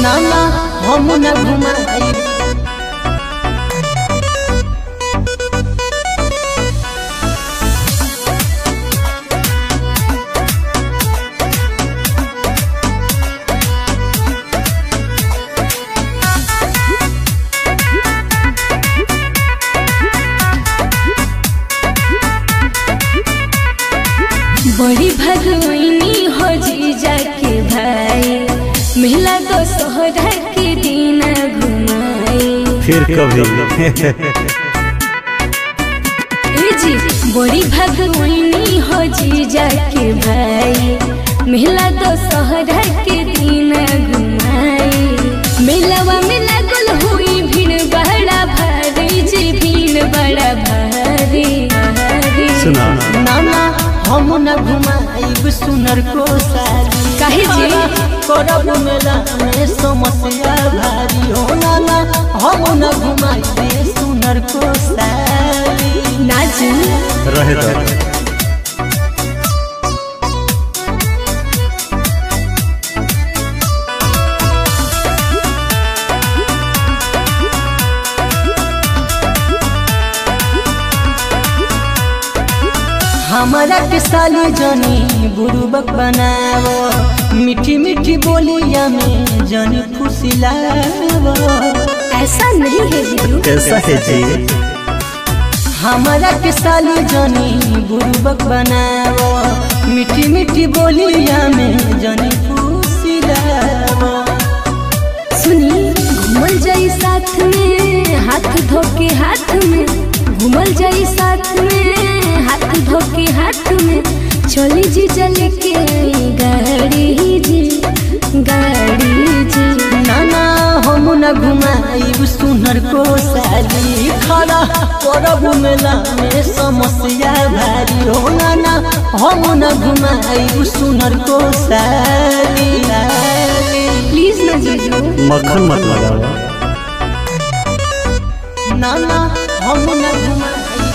ना ना हम न घुमाई बड़ी भगवनी हो जीजा के भाई मेला तो सोहरा के दिन घुमाई फिर कभी जी बड़ी भगवनी हो जीजा के भाई मेला तो सोहरा के दिन घुमाई मेलावा में लागल हुई भीड़ बड़ा भारी जी भीड़ बड़ा भारी सुना ना ना हम न घुमाई सुनर को साली काहे जी करब मेला में समस्या भारी हो ना ना हम न घुमाई सुनर को साली ना जी रहे दो हमारा के साली जनी बुरुबक बनावो मीठी मीठी बोलिया में जनी फुसिलावो ऐसा नहीं है जीजू कैसा है जी हमारा के साली जनी बुरुबक बनावो मीठी मीठी बोलिया में जनी फुसिलावो सुनी घूमल जाई साथ में हाथ धोके हाथ में घूमल जाई साथ में हाथ धोके हाथ में चली जी चल के गाड़ी जी ना ना हम न घुमाई सुनर को साली खड़ा करब मेला में समस्या भारी हो ना ना हम न घुमाई सुनर को साली प्लीज ना जीजू मक्खन मत लगाओ ना ना हम न घुमाई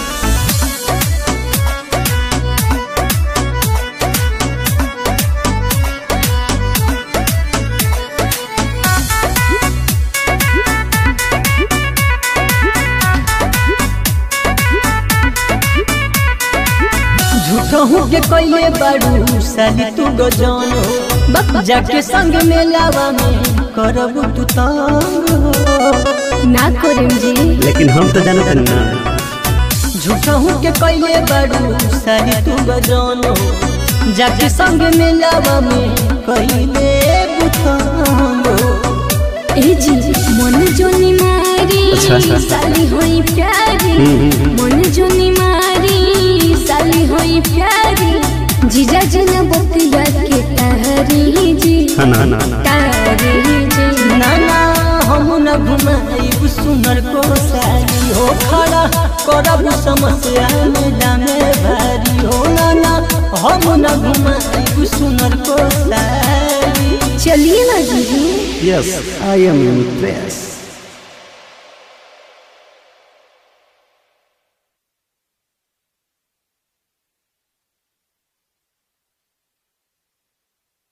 झूठहू के कइले बाड़ू साली तू गजान हो जाके संग मेलावा में करब तू तंग हो ना करें जी लेकिन हम तो जानते ना झूठहू के कइले बाड़ू साली तू गजान हो जाके संग मेलावा में कइले बुतंग हो ए जी मन जोनी मारी अच्छा। साली होई प्यारी मन जोनी मारी साली होई प्यारी जीजा जी न बतिया के तारी जी ना ना तारी जी ना ना हम न घुमाई सुनर को साली हो खड़ा करब समस्या मेला में भारी हो ना ना हम न घुमाई सुनर को साली चलिए ना जीजू यस आई एम इम्प्रेस